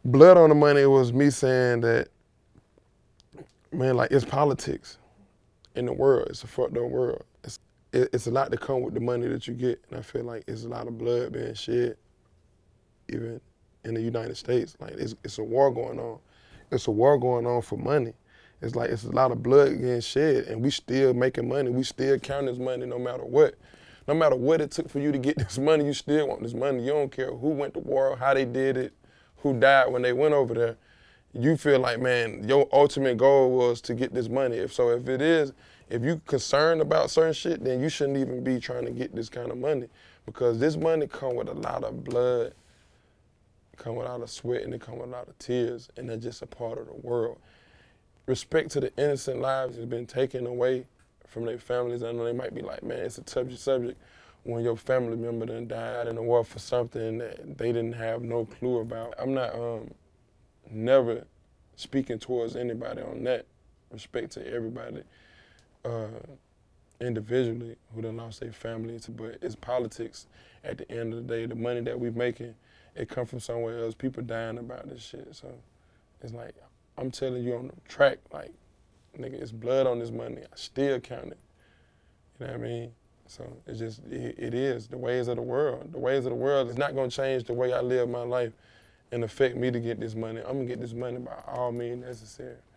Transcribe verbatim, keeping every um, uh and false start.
Blood on the money was me saying that, man, like it's politics in the world. It's a fucked up world. It's it, it's a lot to come with the money that you get, and I feel like it's a lot of blood being shed, even in the United States. Like it's it's a war going on. It's a war going on for money. It's like it's a lot of blood getting shed, and we still making money. We still count this money no matter what. No matter what it took for you to get this money, you still want this money. You don't care who went to war, how they did it, who died when they went over there. You feel like, man, your ultimate goal was to get this money. If so, if it is, if you concerned about certain shit, then you shouldn't even be trying to get this kind of money, because this money come with a lot of blood, it come with a lot of sweat, and it come with a lot of tears, and they're just a part of the world. Respect to the innocent lives has been taken away from their families. I know they might be like, man, it's a touchy subject when your family member done died in the war for something that they didn't have no clue about. I'm not um, never speaking towards anybody on that. Respect to everybody uh, individually who done lost their families, but it's politics at the end of the day. The money that we making, it come from somewhere else. People dying about this shit, so it's like, I'm telling you on the track, like, nigga, it's blood on this money. I still count it. You know what I mean? So it's just, it, it is the ways of the world. The ways of the world is not gonna change the way I live my life and affect me to get this money. I'm gonna get this money by all means necessary.